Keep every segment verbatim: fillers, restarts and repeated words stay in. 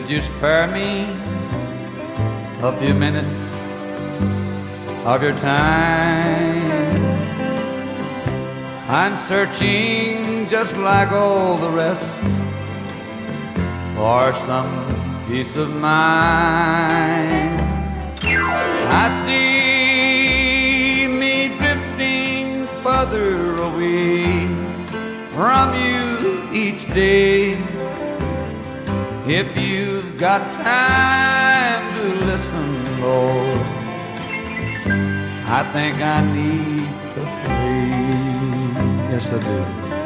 Could you spare me a few minutes of your time? I'm searching just like all the rest for some peace of mind. I see me drifting further away from you each day. If you've got time to listen, Lord, I think I need to pray. Yes, I do.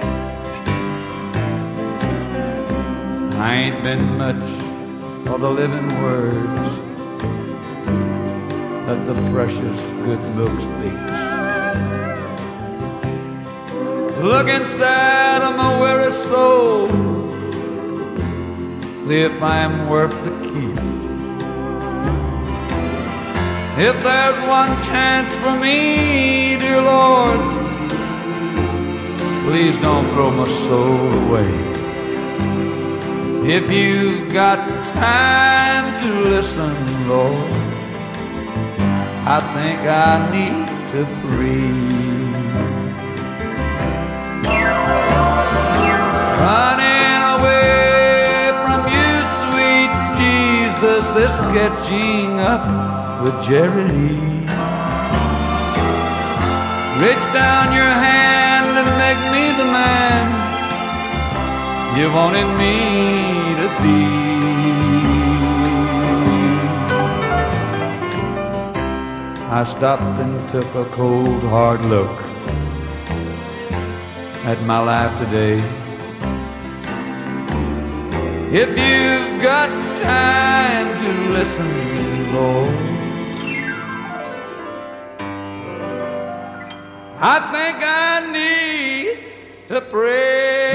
I ain't been much for the living words that the precious good book speaks. Look inside of my weary soul, see if I am worth the keep. If there's one chance for me, dear Lord, please don't throw my soul away. If you've got time to listen, Lord, I think I need to breathe. Running away from you, sweet Jesus, is catching up with Jerry Lee. Reach down your hand and make me the man you wanted me to be. I stopped and took a cold, hard look at my life today. If you've got time to listen, Lord, I think I need to pray.